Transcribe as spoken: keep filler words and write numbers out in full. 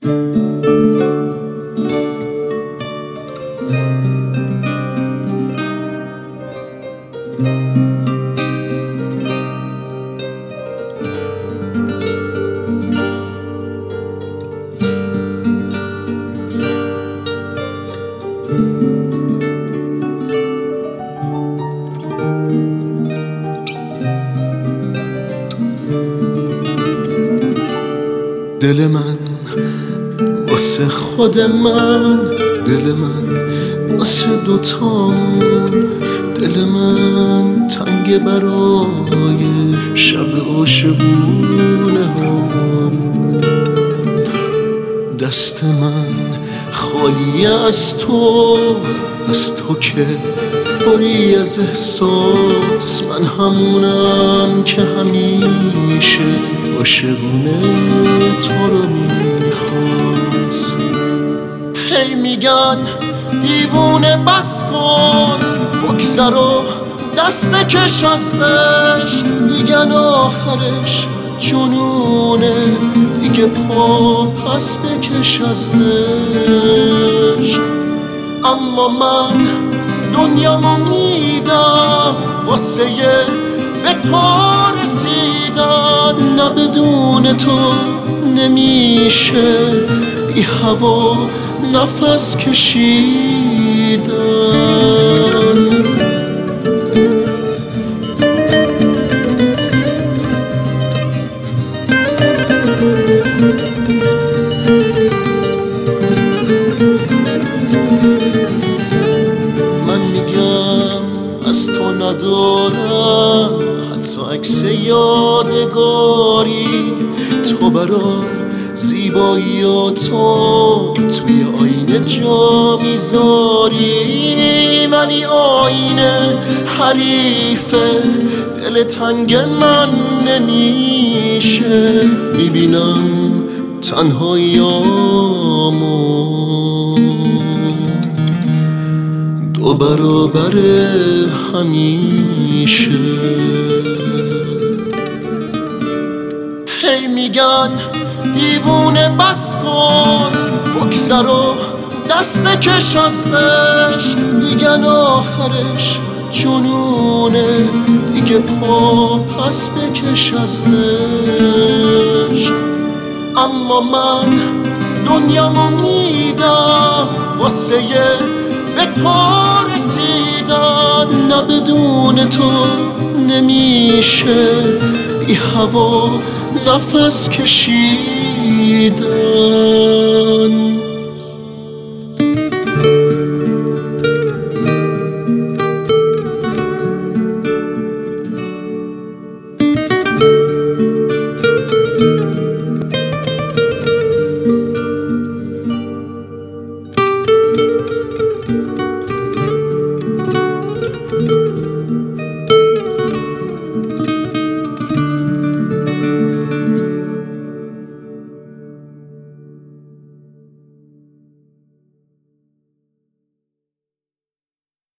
دل من واسه خود من، دل من واسه دوتامون، دل من تنگ برای شب عاشقونه هامون. دست من خالی از تو، از تو که پری از احساس، من همونم که همیشه عاشقونه تو رو میخواست. هی میگن دیوونه بس کن، بگذر و دست بکش از عشق، میگن آخرش جنونه، دیگه پا پس بکش از عشق. اما من دنیامو میدم واسه به پا رسیدن، نه بدون تو نمیشه بی هوا نفس کشیدن. من میگم از تو ندارم حتی عکس یادگاری، تو برام زیباییاتو توی آینه جا میذاری، ولی آینه حریفه دل تنگ من نمیشه، میبینم تنهاییامو دو برابر همیشه. هی میگن دیوونه بس کن، بگذر و دست بکش از عشق، میگن آخرش جنونه، دیگه پا پس بکش از عشق. اما من دنیامو میدم واسه به پا رسیدن، نه بدون تو نمیشه بی هوا نفس کشیدن.